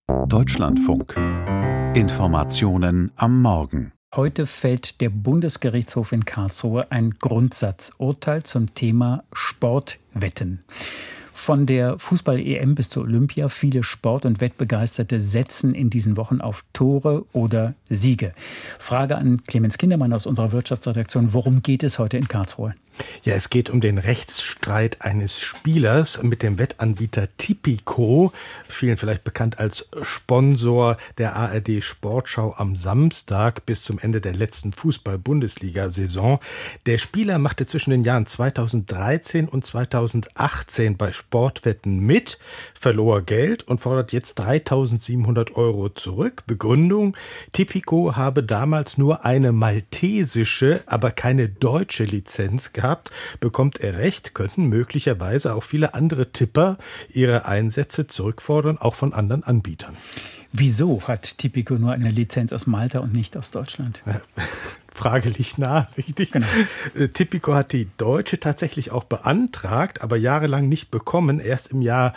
Deutschlandfunk. Informationen am Morgen. Heute fällt der Bundesgerichtshof in Karlsruhe ein Grundsatzurteil zum Thema Sportwetten. Von der Fußball-EM bis zur Olympia, viele Sport- und Wettbegeisterte setzen in diesen Wochen auf Tore oder Siege. Frage an Clemens Kindermann aus unserer Wirtschaftsredaktion. Worum geht es heute in Karlsruhe? Ja, es geht um den Rechtsstreit eines Spielers mit dem Wettanbieter Tipico, vielen vielleicht bekannt als Sponsor der ARD Sportschau am Samstag bis zum Ende der letzten Fußball-Bundesliga-Saison. Der Spieler machte zwischen den Jahren 2013 und 2018 bei Sportwetten mit, verlor Geld und fordert jetzt 3.700 € zurück. Begründung: Tipico habe damals nur eine maltesische, aber keine deutsche Lizenz gehabt. Bekommt er recht, könnten möglicherweise auch viele andere Tipper ihre Einsätze zurückfordern, auch von anderen Anbietern. Wieso hat Tipico nur eine Lizenz aus Malta und nicht aus Deutschland? Frage liegt nahe, richtig? Genau. Tipico hat die deutsche tatsächlich auch beantragt, aber jahrelang nicht bekommen. Erst im Jahr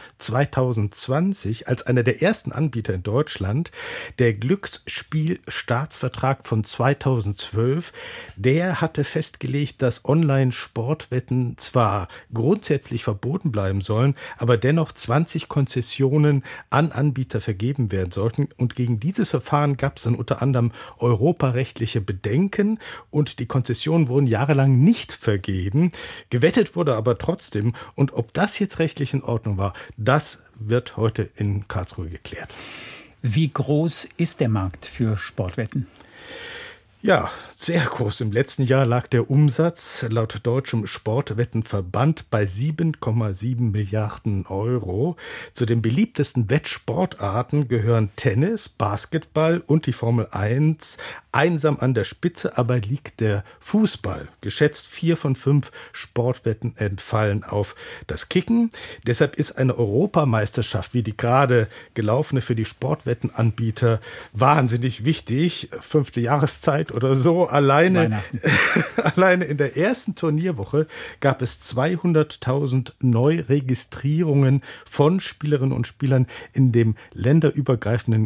2020, als einer der ersten Anbieter in Deutschland, der Glücksspielstaatsvertrag von 2012, der hatte festgelegt, dass Online-Sportwetten zwar grundsätzlich verboten bleiben sollen, aber dennoch 20 Konzessionen an Anbieter vergeben werden sollten. Und gegen dieses Verfahren gab es dann unter anderem europarechtliche Bedenken und die Konzessionen wurden jahrelang nicht vergeben. Gewettet wurde aber trotzdem. Und ob das jetzt rechtlich in Ordnung war, das wird heute in Karlsruhe geklärt. Wie groß ist der Markt für Sportwetten? Ja, sehr groß. Im letzten Jahr lag der Umsatz laut Deutschem Sportwettenverband bei 7,7 Milliarden €. Zu den beliebtesten Wettsportarten gehören Tennis, Basketball und die Formel 1. Einsam an der Spitze aber liegt der Fußball. Geschätzt 4 von 5 Sportwetten entfallen auf das Kicken. Deshalb ist eine Europameisterschaft wie die gerade gelaufene für die Sportwettenanbieter wahnsinnig wichtig. 5. Jahreszeit oder so. Alleine in der ersten Turnierwoche gab es 200.000 Neuregistrierungen von Spielerinnen und Spielern in dem länderübergreifenden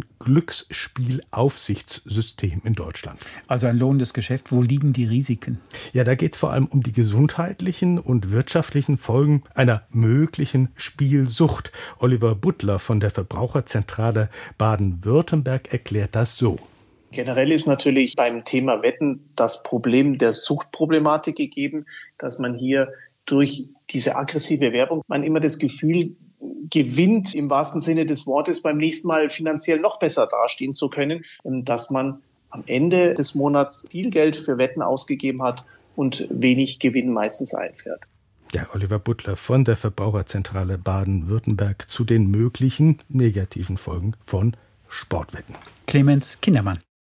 Glücksspielaufsichtssystem in Deutschland. Also ein lohnendes Geschäft. Wo liegen die Risiken? Ja, da geht es vor allem um die gesundheitlichen und wirtschaftlichen Folgen einer möglichen Spielsucht. Oliver Butler von der Verbraucherzentrale Baden-Württemberg erklärt das so. Generell ist natürlich beim Thema Wetten das Problem der Suchtproblematik gegeben, dass man hier durch diese aggressive Werbung man immer das Gefühl gewinnt, im wahrsten Sinne des Wortes beim nächsten Mal finanziell noch besser dastehen zu können, dass man am Ende des Monats viel Geld für Wetten ausgegeben hat und wenig Gewinn meistens einfährt. Ja, Oliver Butler von der Verbraucherzentrale Baden-Württemberg zu den möglichen negativen Folgen von Sportwetten. Clemens Kindermann.